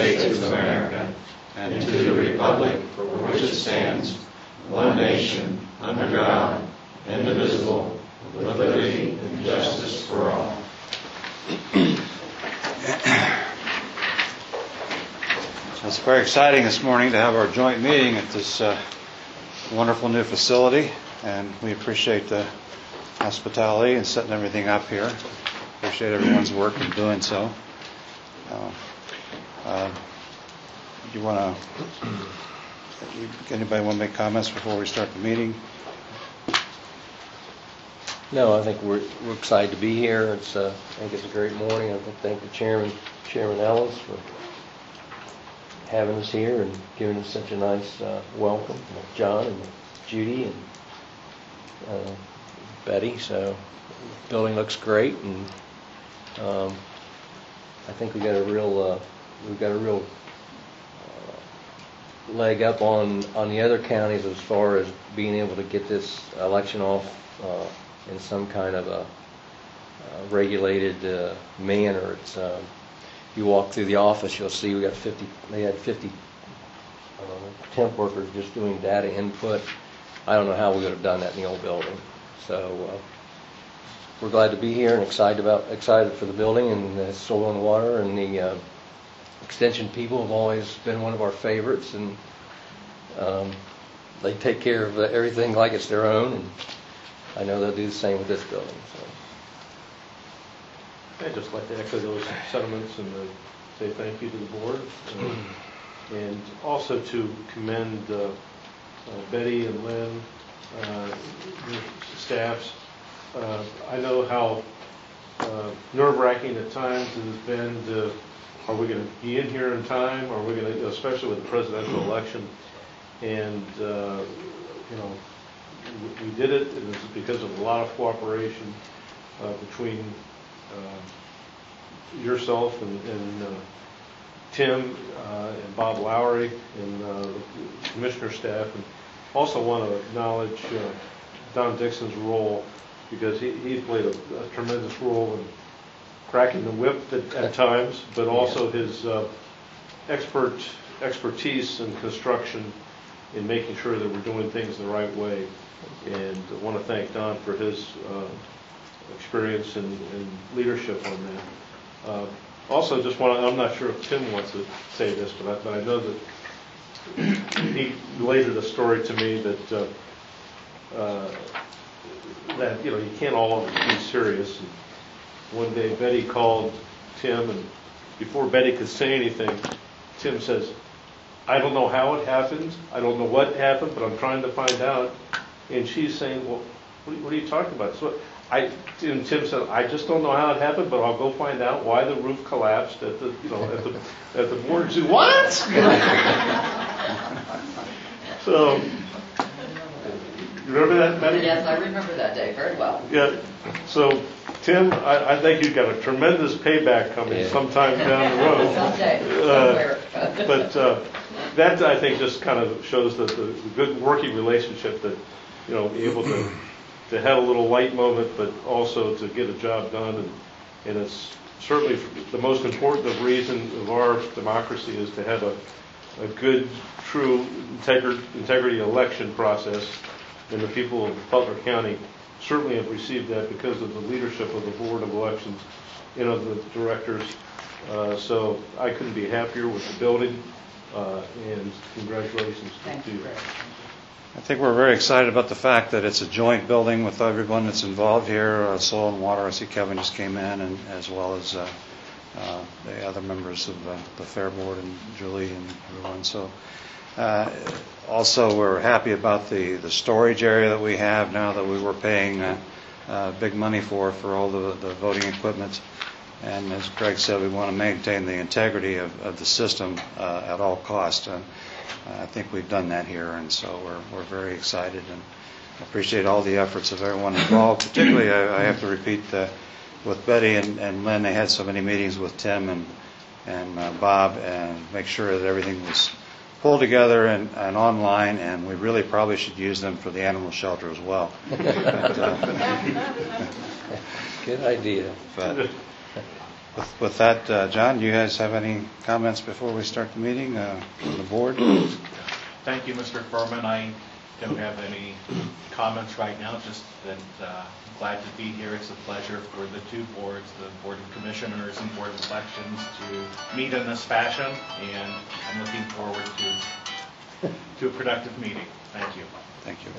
States of America and to the republic for which it stands, one nation, under God, indivisible, with liberty and justice for all. It's very exciting this morning to have our joint meeting at this wonderful new facility, and we appreciate the hospitality and setting everything up here. Appreciate everyone's work in doing so. Do you want to? Anybody want to make comments before we start the meeting? No, I think we're excited to be here. I think it's a great morning. I thank the Chairman Ellis, for having us here and giving us such a nice welcome. John and Judy and Betty. So the building looks great, and I think we got a real leg up on the other counties as far as being able to get this election off in some kind of a regulated manner. It's you walk through the office, you'll see we got 50. They had 50 temp workers just doing data input. I don't know how we would have done that in the old building. So we're glad to be here and excited for the building and the soil and water, and the extension people have always been one of our favorites, and they take care of everything like it's their own, and I know they'll do the same with this building. So I'd just like to echo those sentiments and say thank you to the board, and also to commend Betty and Lynn, your staffs. I know how nerve-wracking at times it has been are we going to be in here in time? Are we going to, especially with the presidential election? And we did it. It was because of a lot of cooperation between yourself and Tim and Bob Lowry and the commissioner staff. And also want to acknowledge Don Dixon's role, because he played a tremendous role in cracking the whip at times, but also his expertise in construction in making sure that we're doing things the right way. And I want to thank Don for his experience and leadership on that. Also, just I'm not sure if Tim wants to say this, but I know that he related a story to me that you can't all be serious. And one day Betty called Tim, and before Betty could say anything, Tim says, "I don't know how it happened. I don't know what happened, but I'm trying to find out." And she's saying, "Well, what are you talking about?" So and Tim said, "I just don't know how it happened, but I'll go find out why the roof collapsed at the at the board." She said, "What?" So, you remember that, Betty? Yes, I remember that day very well. Yeah. So, Tim, I think you've got a tremendous payback coming sometime down the road. Someday, somewhere. But that, I think, just kind of shows that the good working relationship that, able to have a little light moment, but also to get a job done. And it's certainly the most important reason of our democracy is to have a good, true integrity election process. And the people of Butler County certainly have received that because of the leadership of the Board of Elections and of the directors. So I couldn't be happier with the building, and congratulations to you. I think we're very excited about the fact that it's a joint building with everyone that's involved here, soil and water. I see Kevin just came in, and as well as the other members of the Fair Board and Julie and everyone. So also we're happy about the storage area that we have now that we were paying big money for all the voting equipment. And as Greg said, we want to maintain the integrity of the system at all costs. I think we've done that here, and so we're very excited and appreciate all the efforts of everyone involved. Particularly, I have to repeat with Betty and Lynn, they had so many meetings with Tim and Bob, and make sure that everything was pulled together and online, and we really probably should use them for the animal shelter as well. Good idea. But With that, John, do you guys have any comments before we start the meeting from the board? Thank you, Mr. Furman. I don't have any comments right now, just that I'm glad to be here. It's a pleasure for the two boards, the Board of Commissioners and Board of Elections, to meet in this fashion, and I'm looking forward to a productive meeting. Thank you. Thank you.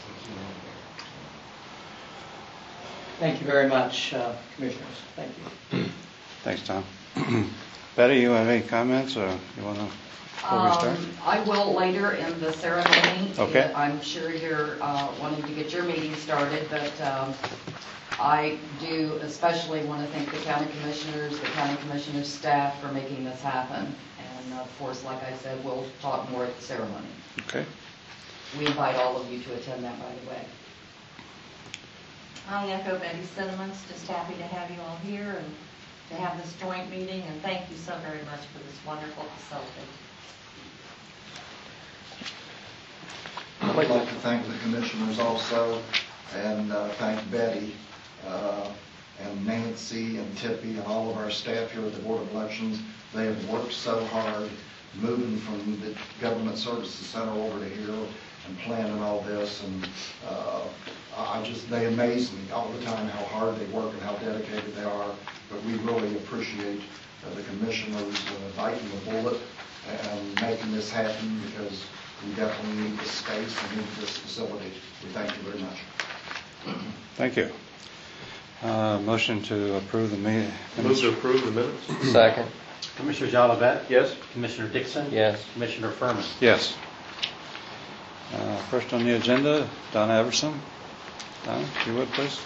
Thank you very much, Commissioners. Thank you. Thanks, Tom. Betty, you have any comments, or you want to, before we start? I will later in the ceremony. Okay. I'm sure you're wanting to get your meeting started, but I do especially want to thank the county commissioners, the county commissioners' staff for making this happen. And of course, like I said, we'll talk more at the ceremony. Okay. We invite all of you to attend that right away. I echo Betty's sentiments, just happy to have you all here and to have this joint meeting, and thank you so very much for this wonderful facility. I'd like to thank the commissioners also, and thank Betty and Nancy and Tippy and all of our staff here at the Board of Elections. They have worked so hard moving from the Government Services Center over to here and planning all this, and they amaze me all the time how hard they work and how dedicated they are. But we really appreciate the commissioners biting the bullet and making this happen, because we definitely need this space and need this facility. We thank you very much. Thank you. Motion to approve the meeting. Move to approve the minutes? Second. Commissioner Jolivet? Yes? Commissioner Dixon? Yes. Commissioner Furman? Yes. First on the agenda, Donna Everson. Donna, if you would, please.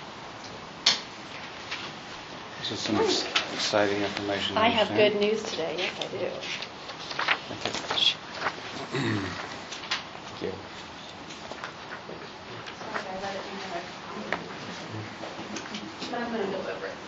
This is some exciting information. I have good news today. Yes, I do. Thank you. Sorry, I let it be there. But I'm going to go over it.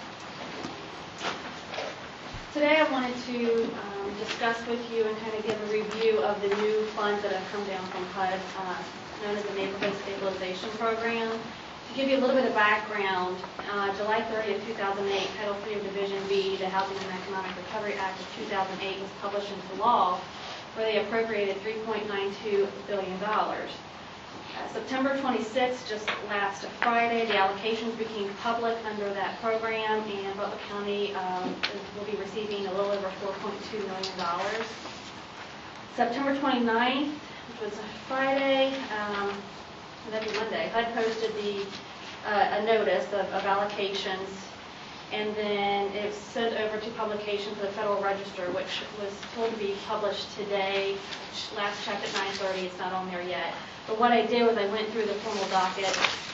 Today I wanted to discuss with you and kind of give a review of the new funds that have come down from HUD, known as the Neighborhood Stabilization Program. To give you a little bit of background, July 30th, 2008, Title III of Division B, the Housing and Economic Recovery Act of 2008 was published into law, where they appropriated $3.92 billion. September 26th, just last Friday, the allocations became public under that program, and Butler County will be receiving a little over $4.2 million. September 29th, which was a Friday, that'd be Monday, HUD posted a notice of allocations, and then it was sent over to publication to the Federal Register, which was told to be published today. Last checked at 9:30, it's not on there yet. But what I did was I went through the formal docket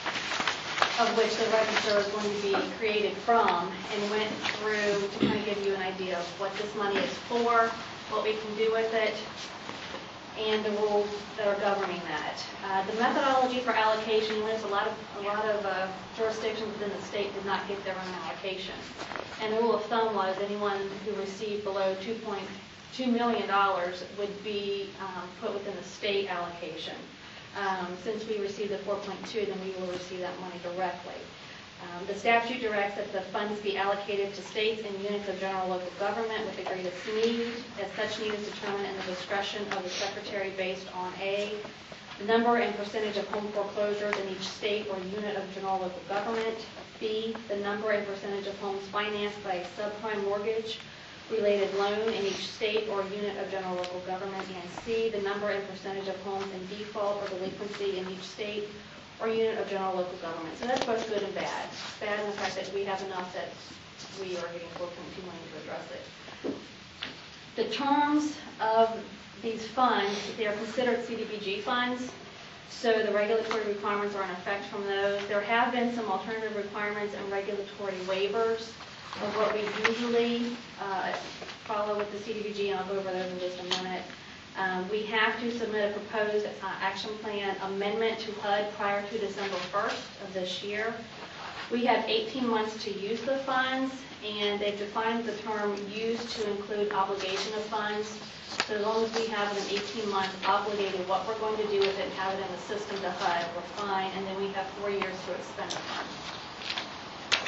of which the register is going to be created from, and went through to kind of give you an idea of what this money is for, what we can do with it, and the rules that are governing that. The methodology for allocation, there's a lot of jurisdictions within the state did not get their own allocation. And the rule of thumb was anyone who received below $2.2 million would be put within the state allocation. Since we received the 4.2, then we will receive that money directly. The statute directs that the funds be allocated to states and units of general local government with the greatest need, as such need is determined in the discretion of the Secretary based on A, the number and percentage of home foreclosures in each state or unit of general local government, B, the number and percentage of homes financed by a subprime mortgage related loan in each state or unit of general local government, and C, the number and percentage of homes in default or delinquency in each state or unit of general local government. So that's both good and bad. It's bad in the fact that we have enough that we are getting $4.2 million to address it. The terms of these funds, they are considered CDBG funds, so the regulatory requirements are in effect from those. There have been some alternative requirements and regulatory waivers of what we usually follow with the CDBG, and I'll go over those in just a minute. We have to submit a proposed action plan amendment to HUD prior to December 1st of this year. We have 18 months to use the funds, and they've defined the term used to include obligation of funds. So as long as we have an 18-month obligated what we're going to do with it and have it in the system to HUD, we're fine, and then we have 4 years to expend the funds.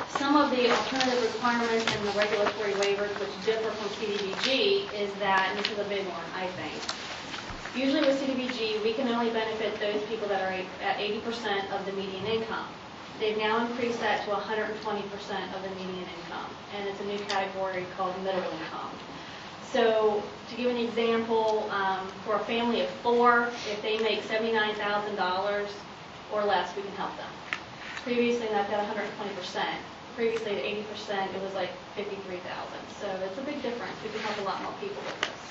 Some of the alternative requirements and the regulatory waivers which differ from CDBG is that, and this is a big one, I think. Usually with CDBG, we can only benefit those people that are at 80% of the median income. They've now increased that to 120% of the median income, and it's a new category called middle income. So to give an example, for a family of 4, if they make $79,000 or less, we can help them. Previously, that's at 120%. Previously at 80%, it was like $53,000. So it's a big difference. We can help a lot more people with this.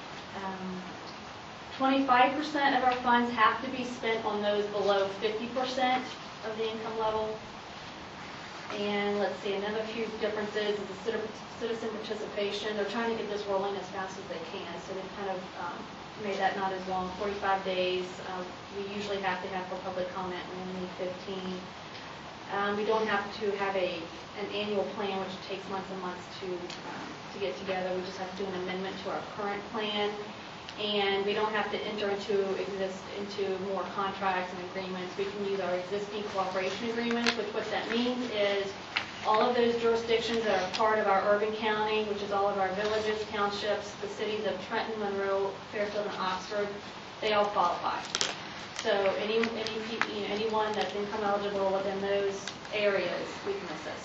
25% of our funds have to be spent on those below 50% of the income level. And let's see, another few differences is the citizen participation. They're trying to get this rolling as fast as they can, so they've kind of made that not as long, 45 days. We usually have to have for public comment, we only need 15. We don't have to have an annual plan, which takes months and months to get together. We just have to do an amendment to our current plan. And we don't have to enter into more contracts and agreements. We can use our existing cooperation agreements, which what that means is all of those jurisdictions that are part of our urban county, which is all of our villages, townships, the cities of Trenton, Monroe, Fairfield, and Oxford, they all qualify. So anyone that's income eligible within those areas, we can assist.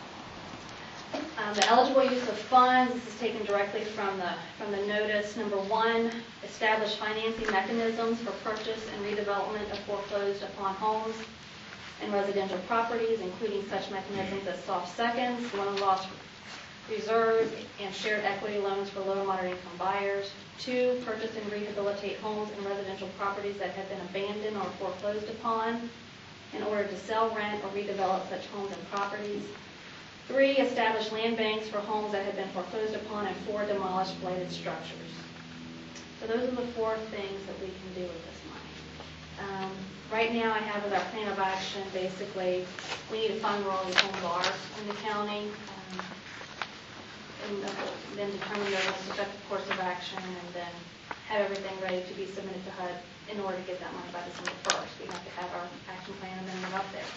The eligible use of funds, this is taken directly from the notice. Number 1, establish financing mechanisms for purchase and redevelopment of foreclosed upon homes and residential properties, including such mechanisms as soft seconds, loan loss reserve, and shared equity loans for low and moderate income buyers. 2, purchase and rehabilitate homes and residential properties that have been abandoned or foreclosed upon in order to sell, rent, or redevelop such homes and properties. 3, establish land banks for homes that have been foreclosed upon, and 4, demolish blighted structures. So those are the 4 things that we can do with this money. Right now I have as our plan of action, basically, we need to find where all these homes are in the county, and then determine their most effective course of action, and then have everything ready to be submitted to HUD in order to get that money by December 1st. We have to have our action plan amendment up there.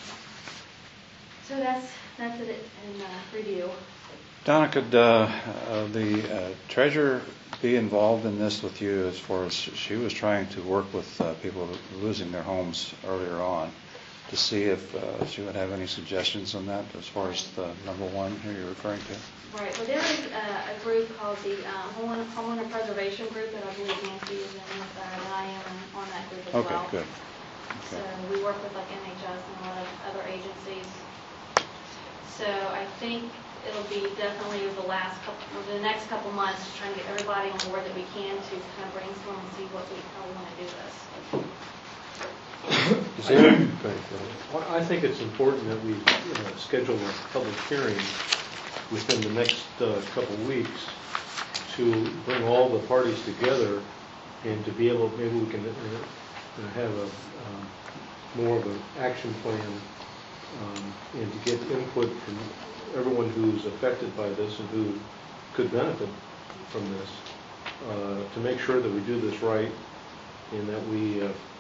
So that's it in review. Donna, could the treasurer be involved in this with you as far as she was trying to work with people losing their homes earlier on to see if she would have any suggestions on that as far as the number 1 here you're referring to? Right. Well, there is a group called the Homeowner Preservation Group that I believe Nancy is in, and I am on that group as well. Okay, good. So we work with like NHS and a lot of other agencies. So I think it'll be definitely the next couple months, just trying to get everybody on board that we can to kind of brainstorm and see how we want to do this. Well, I think it's important that we schedule a public hearing within the next couple of weeks to bring all the parties together and to be able, maybe we can have more of an action plan and to get input from everyone who's affected by this and who could benefit from this, to make sure that we do this right and that we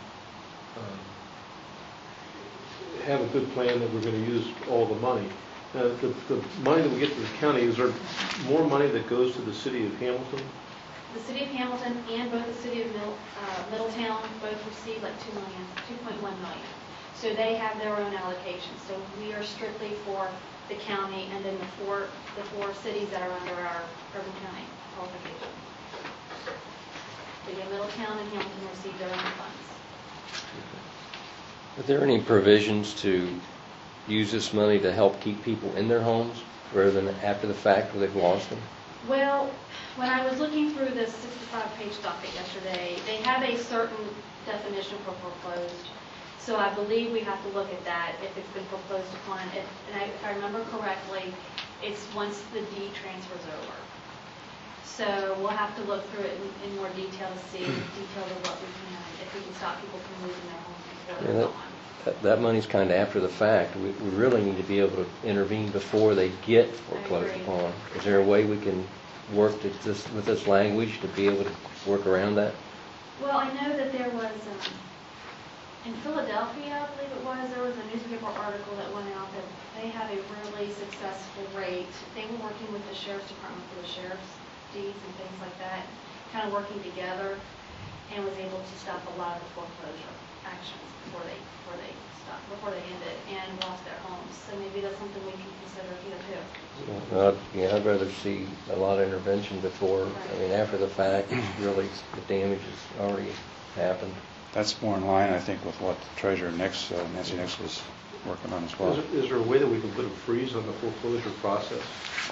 have a good plan that we're going to use all the money. The money that we get to the county, is there more money that goes to the city of Hamilton? The city of Hamilton and both the city of Middletown both receive like $2.1 million. So they have their own allocation. So we are strictly for the county and then the four cities that are under our urban county qualification. So Middletown and Hamilton receive their own funds. Are there any provisions to use this money to help keep people in their homes rather than after the fact where they've lost them? Well, when I was looking through this 65-page docket yesterday, they have a certain definition for foreclosed. So I believe we have to look at that if it's been foreclosed upon. If I remember correctly, it's once the deed transfers over. So we'll have to look through it in more detail to see details of what we can, if we can stop people from losing their homes before they're gone. That money's kind of after the fact. We really need to be able to intervene before they get foreclosed upon. Is there a way we can work with this language to be able to work around that? Well, I know that there was In Philadelphia, I believe it was, there was a newspaper article that went out that they had a really successful rate. They were working with the sheriff's department for the sheriff's deeds and things like that, kind of working together, and was able to stop a lot of the foreclosure actions before they ended and lost their homes. So maybe that's something we can consider here too. Yeah, I'd rather see a lot of intervention before, I mean, after the fact, really, the damage has already happened. That's more in line, I think, with what Treasurer Nancy Nix was working on as well. Is there a way that we can put a freeze on the foreclosure process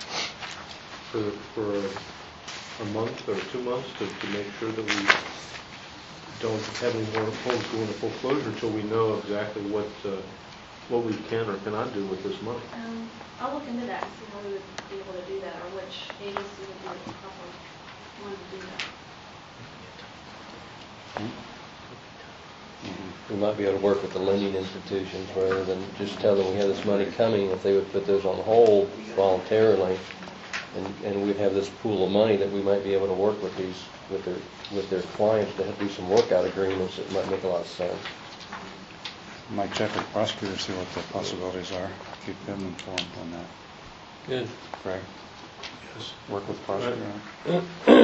for a month or 2 months to make sure that we don't have any more homes go into foreclosure until we know exactly what we can or cannot do with this money? I'll look into that and see how we would be able to do that, or which agency would be the proper one to do that. We might be able to work with the lending institutions rather than just tell them we have this money coming. If they would put those on hold voluntarily, and we'd have this pool of money that we might be able to work with their clients to do some workout agreements, it might make a lot of sense. Might check with the prosecutor, see what the possibilities are. Keep them informed on that. Good. Greg? Yes. Work with the prosecutor on it.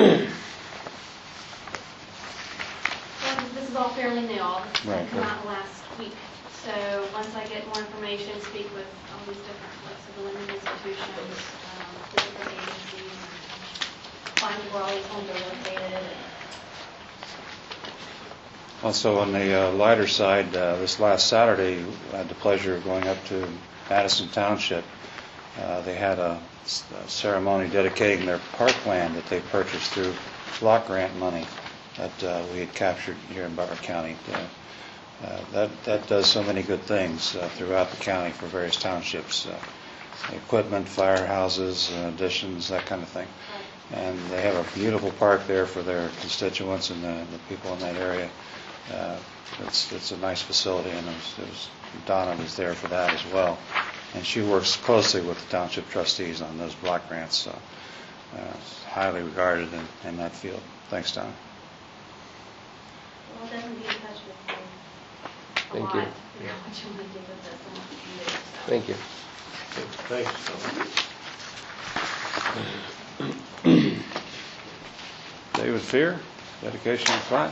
Well, this is all fairly new. All this Right, came right. out last week. So once I get more information, speak with all these different types of the lending institutions, the different agencies, find where all these homes are located. Also, on the lighter side, this last Saturday, I had the pleasure of going up to Madison Township. They had a ceremony dedicating their parkland that they purchased through block grant money that we had captured here in Butler County. That does so many good things throughout the county for various townships. Equipment, firehouses, additions, that kind of thing. And they have a beautiful park there for their constituents and the people in that area. It's a nice facility, and Donna was there for that as well. And she works closely with the township trustees on those block grants, so highly regarded in that field. Thanks, Donna. Well, I'll definitely be in touch with you a Thank lot. you. You know, what you want to do with this and what you can do. So. Thank you. Thanks. David Fear, dedication of plat.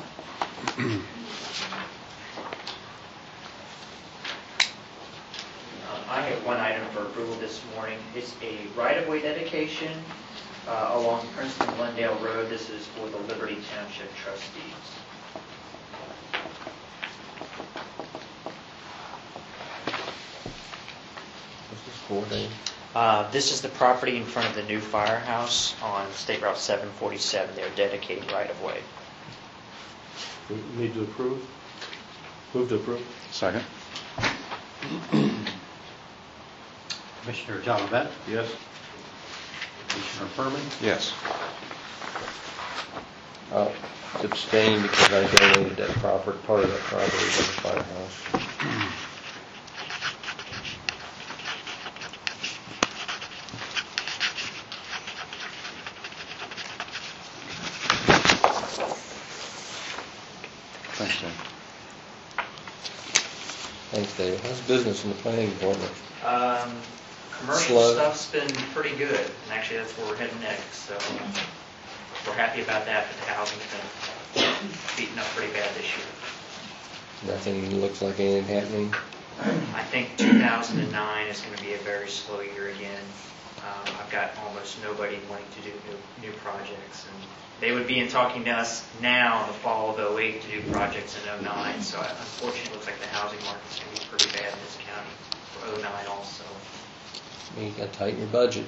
I have one item for approval this morning. It's a right-of-way dedication along Princeton-Glendale Road. This is for the Liberty Township trustees. This is 4 days. This is the property in front of the new firehouse on State Route 747. They're dedicating right-of-way. We need to approve? Move to approve? Second. Commissioner Jolivet, Yes. Commissioner Furman, Yes. I'll abstain because I donated that part of that property to the firehouse. Thanks, Dave. Thanks, Dave. How's business in the planning department? Commercial Slow. stuff's been pretty good, and actually that's where we're heading next, so we're happy about that, but the housing's been beaten up pretty bad this year. Nothing looks like anything happening. I think 2009 is going to be a very slow year again. I've got almost nobody wanting to do new projects, and they would be in talking to us now in the fall of 08 to do projects in 09, so unfortunately it looks like the housing market's going to be pretty bad in this county for 09 also. You got to tighten your budget.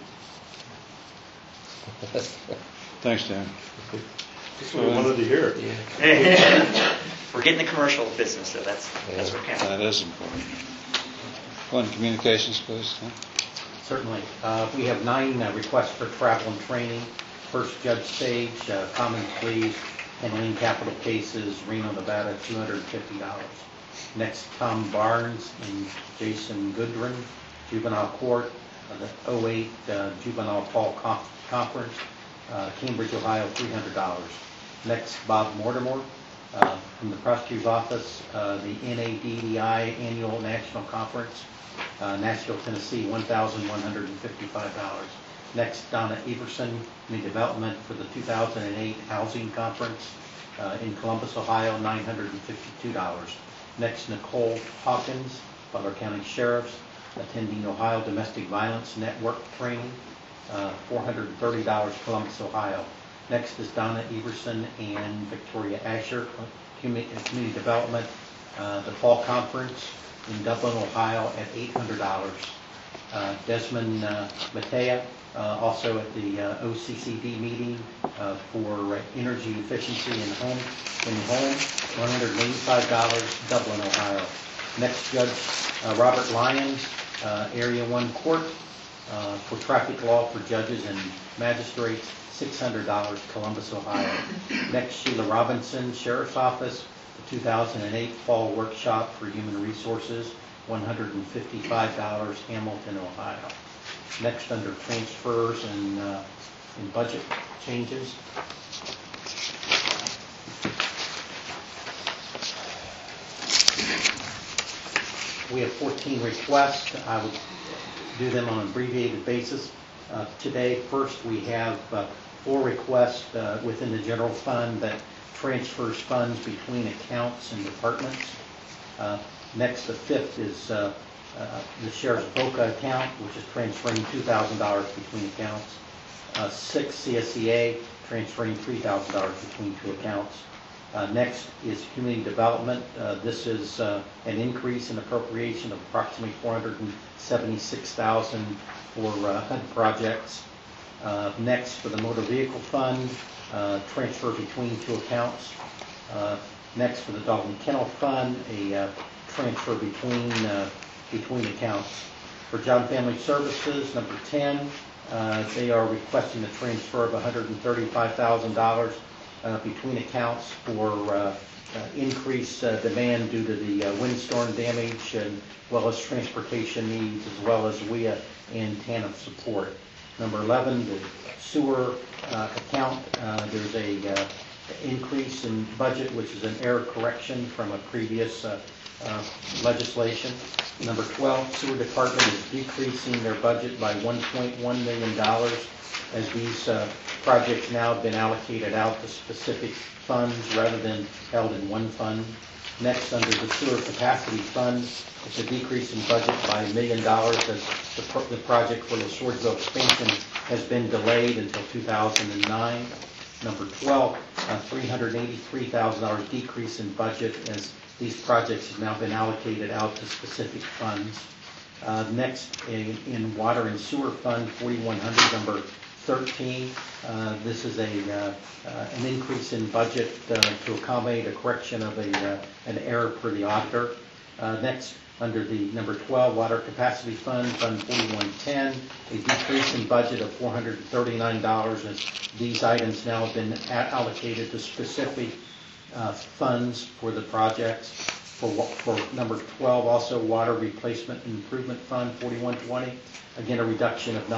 Thanks, Dan. That's what we wanted to hear. We're getting the commercial business, so that's what counts. That is important. Glenn, communications, please. certainly. We have 9 requests for travel and training. First, Judge Sage, common pleas, handling capital cases, Reno, Nevada, $250. Next, Tom Barnes and Jason Goodrin, juvenile court, the 08 juvenile fall conference, Cambridge, Ohio, $300. Next, Bob Mortimer, From the prosecutor's office, the NADDI Annual National Conference, Nashville, Tennessee, $1,155. Next, Donna Everson, Community Development for the 2008 Housing Conference in Columbus, Ohio, $952. Next, Nicole Hawkins, Butler County Sheriff's, attending Ohio Domestic Violence Network Training, $430, Columbus, Ohio. Next is Donna Everson and Victoria Asher, Community Development, the Fall Conference in Dublin, Ohio at $800. Desmond Matea, also at the OCCD meeting for energy efficiency in the home, $185, Dublin, Ohio. Next, Judge Robert Lyons, Area 1 Court for traffic law for judges and magistrates, $600, Columbus, Ohio. Next, Sheila Robinson, Sheriff's Office, the 2008 Fall Workshop for Human Resources, $155, Hamilton, Ohio. Next, under transfers and budget changes. We have 14 requests. I would do them on an abbreviated basis. Today, first, we have 4 requests within the general fund that transfers funds between accounts and departments. Next, the 5th is the Sheriff's VOCA account, which is transferring $2,000 between accounts. 6, CSEA, transferring $3,000 between 2 accounts. Next is Community Development. This is an increase in appropriation of approximately $476,000 for HUD projects. Next, for the Motor Vehicle Fund, transfer between 2 accounts. Next, for the Dog and Kennel Fund, a transfer between accounts. For Job and Family Services, number 10, they are requesting a transfer of $135,000 between accounts for increased demand due to the windstorm damage, and well as transportation needs, as well as WIA and TANF support. Number 11, the sewer account, there's a increase in budget, which is an error correction from a previous legislation. Number 12, sewer department is decreasing their budget by $1.1 million as these projects now have been allocated out to specific funds rather than held in one fund. Next, under the sewer capacity fund, it's a decrease in budget by $1 million as the project for the Swordsville expansion has been delayed until 2009. Number 12, $383,000 decrease in budget as these projects have now been allocated out to specific funds. Next, in water and sewer fund, 4100, number 13. This is an increase in budget to accommodate a correction of an error per the auditor. Next, under the number 12 water capacity fund, fund 4110, a decrease in budget of $439 as these items now have been allocated to specific funds for the projects. For number 12, also water replacement and improvement fund 4120, again a reduction of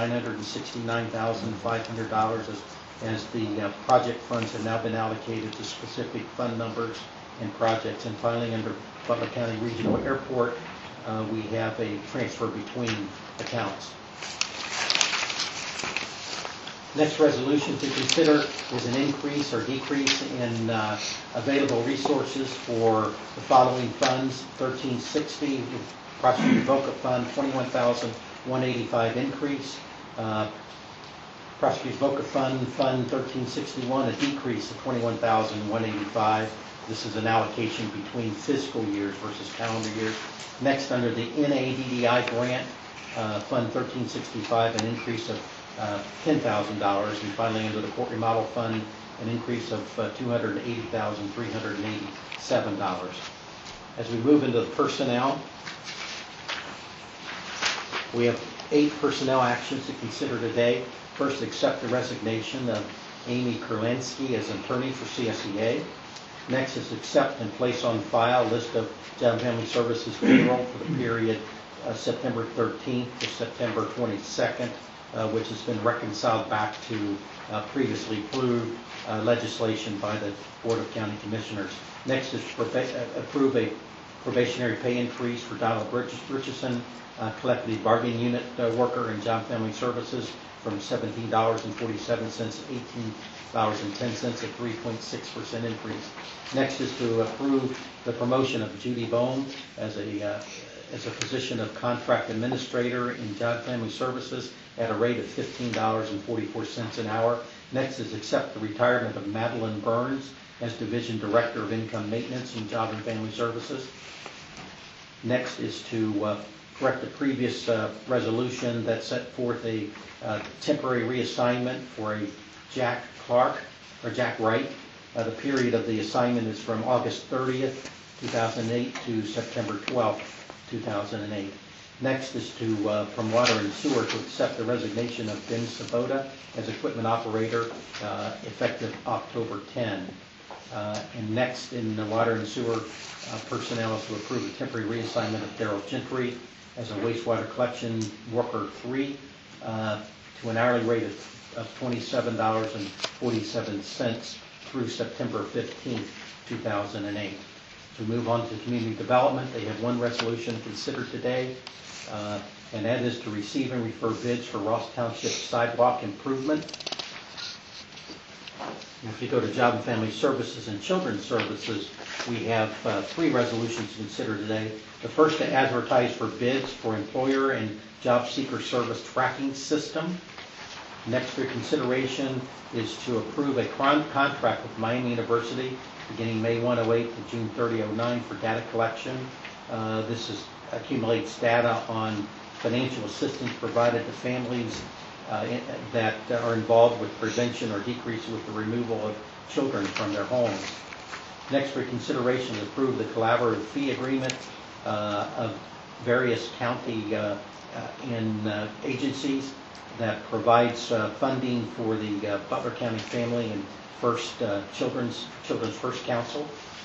$969,500 as the project funds have now been allocated to specific fund numbers and projects. And finally, under Butler County Regional Airport, we have a transfer between accounts. Next resolution to consider is an increase or decrease in available resources for the following funds. 1360, Prosecutor VOCA Fund, $21,185 increase. Prosecutor's VOCA Fund, Fund 1361, a decrease of $21,185. This is an allocation between fiscal years versus calendar years. Next, under the NADDI grant, Fund 1365, an increase of $10,000. And finally, under the Court Remodel Fund, an increase of $280,387. As we move into the personnel, we have 8 personnel actions to consider today. First, accept the resignation of Amy Kurlansky as attorney for CSEA. Next is accept and place on file list of Job and Family Services payroll for the period September 13th to September 22nd which has been reconciled back to previously approved legislation by the Board of County Commissioners. Next is approve a probationary pay increase for Donald Richardson, collective bargaining unit worker in Job Family Services, from $17.47 to $18.10, a 3.6% increase. Next is to approve the promotion of Judy Bohm as a position of contract administrator in Job Family Services at a rate of $15.44 an hour. Next is accept the retirement of Madeline Burns as Division Director of Income Maintenance in Job and Family Services. Next is to correct the previous resolution that set forth a temporary reassignment for a Jack Wright. The period of the assignment is from August 30th, 2008 to September 12th, 2008. Next is to, from Water and Sewer, to accept the resignation of Ben Sabota as equipment operator effective October 10. And next in the Water and Sewer personnel is to approve a temporary reassignment of Daryl Gentry as a wastewater collection worker 3 to an hourly rate of $27.47 through September 15th, 2008. To move on to community development, they have one resolution considered today, and that is to receive and refer bids for Ross Township sidewalk improvement. If you go to Job and Family Services and Children's Services, we have 3 resolutions to consider today. The first, to advertise for bids for employer and job seeker service tracking system. Next for consideration is to approve a contract with Miami University beginning May 108 to June 3009 for data collection. This accumulates data on financial assistance provided to families that are involved with prevention or decrease with the removal of children from their homes. Next for consideration is approve the collaborative fee agreement of various county and agencies that provides funding for the Butler County Family and Children's First Council.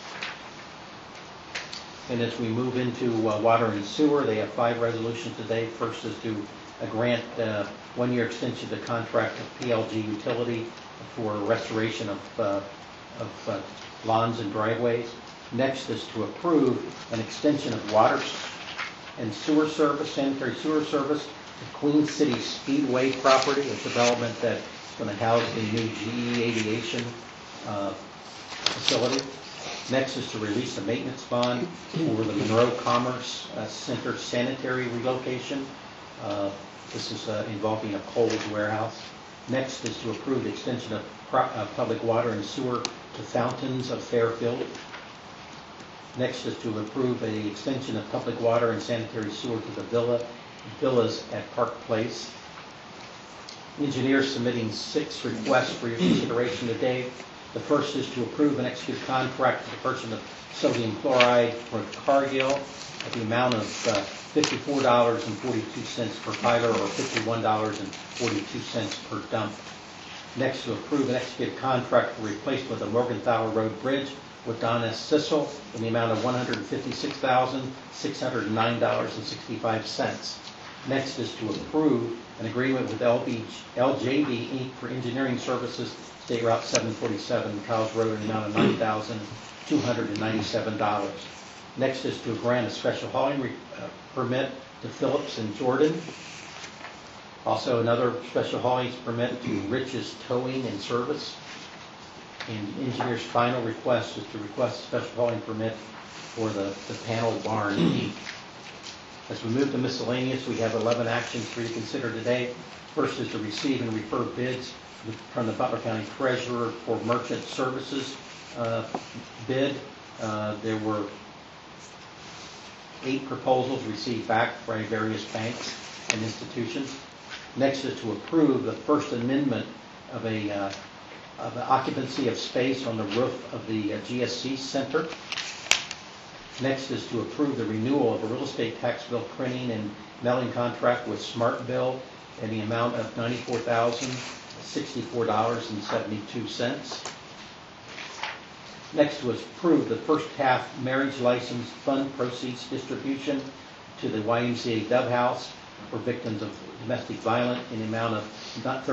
And as we move into water and sewer, they have 5 resolutions today. First is to grant 1-year extension to the contract of PLG Utility for restoration of lawns and driveways. Next is to approve an extension of water and sewer service, sanitary sewer service, to Queen City Speedway property, a development that's going to house the new GE Aviation facility. Next is to release a maintenance bond for the Monroe Commerce Center sanitary relocation. This is involving a Kohl's warehouse. Next is to approve the extension of public water and sewer to Fountains of Fairfield. Next is to approve an extension of public water and sanitary sewer to the villas at Park Place. Engineers submitting 6 requests for your consideration today. The first is to approve and execute a contract for the purchase of sodium chloride for Cargill at the amount of $54.42 per piler or $51.42 per dump. Next, to approve and execute a contract for replacement of the Morgenthaler Road Bridge with Don S. Sissel in the amount of $156,609.65. Next is to approve an agreement with LJB Inc. for engineering services, State Route 747, Cowles Road, in the amount of $9,297. Next is to grant a special hauling permit to Phillips and Jordan. Also another special hauling permit to Rich's Towing and Service. And the engineer's final request is to request a special hauling permit for the panel barn. As we move to miscellaneous, we have 11 actions for you to consider today. First is to receive and refer bids from the Butler County Treasurer for merchant services bid. There were 8 proposals received back by various banks and institutions. Next is to approve the First Amendment of the occupancy of space on the roof of the GSC Center. Next is to approve the renewal of a real estate tax bill printing and mailing contract with SmartBill in the amount of $94,064.72. Next was approve the first half marriage license fund proceeds distribution to the YMCA Dove House for victims of domestic violence in the amount of not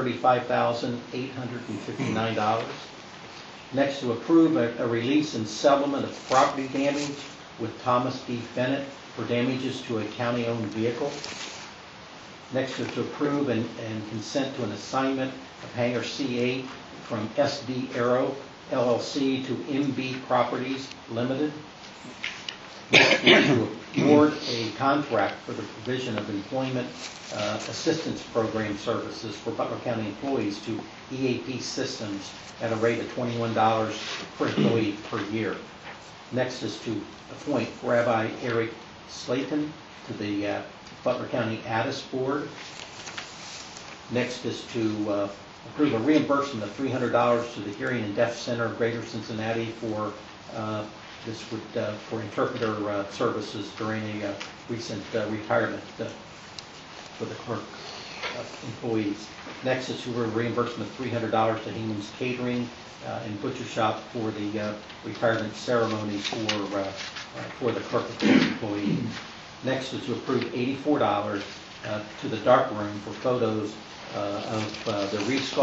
$35,859. Next, to approve a release and settlement of property damage with Thomas D. Bennett for damages to a county-owned vehicle. Next is to approve and consent to an assignment of hangar C8 from SD Aero LLC to MB Properties Limited. Next is to award a contract for the provision of employment assistance program services for Butler County employees to EAP Systems at a rate of $21 per employee per year. Next is to appoint Rabbi Eric Slayton to the Butler County Addis Board. Next is to approve a reimbursement of $300 to the Hearing and Deaf Center of Greater Cincinnati for for interpreter services during a recent retirement for the clerk employees. Next is to a reimbursement of $300 to Heenan's Catering and Butcher Shop for the retirement ceremonies for the clerk employee. Next is to approve $84 to the dark room for photos of the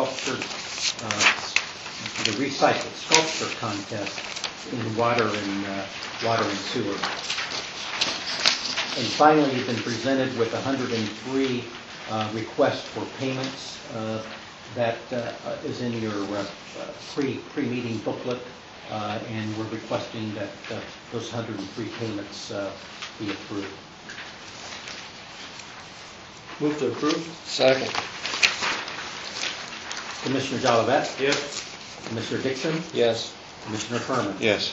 recycled sculpture contest in water and sewer. And finally, you've been presented with 103 requests for payments that is in your pre-meeting booklet, and we're requesting that those 103 payments be approved. Move to approve. Second. Commissioner Jolivet? Yes. Commissioner Dixon? Yes. Commissioner Furman? Yes.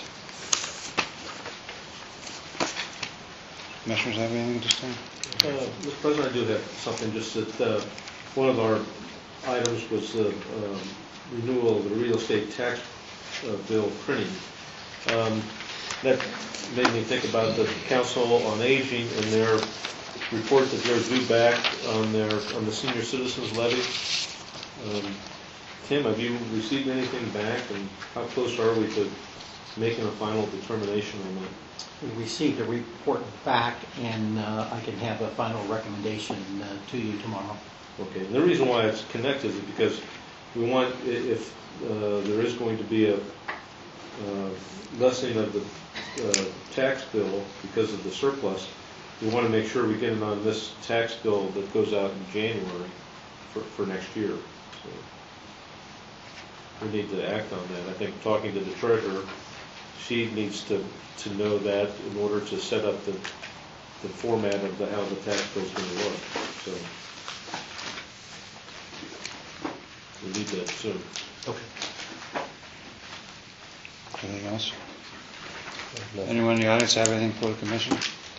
Commissioners have anything to say? Mr. President, I do have something, just that one of our items was the renewal of the real estate tax bill printing. That made me think about the Council on Aging and their report that they're due back on the senior citizens levy. Tim, have you received anything back, and how close are we to making a final determination on that? We received a report back, and I can have a final recommendation to you tomorrow. Okay, and the reason why it's connected is because we want, if there is going to be a lessening of the tax bill because of the surplus, we want to make sure we get it on this tax bill that goes out in January for next year. So we need to act on that. I think talking to the treasurer, she needs to know that in order to set up the format of how the tax bill is going to work. So we need that soon. Okay. Anything else? Anyone in the audience have anything for the commission?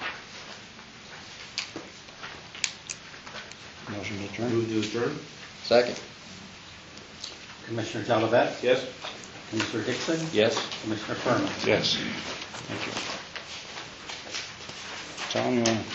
Motion to adjourn. Move to adjourn? Second. Commissioner Jolivet? Yes. Commissioner Dixon? Yes. Commissioner Furman? Yes. Thank you. Tom, you want to?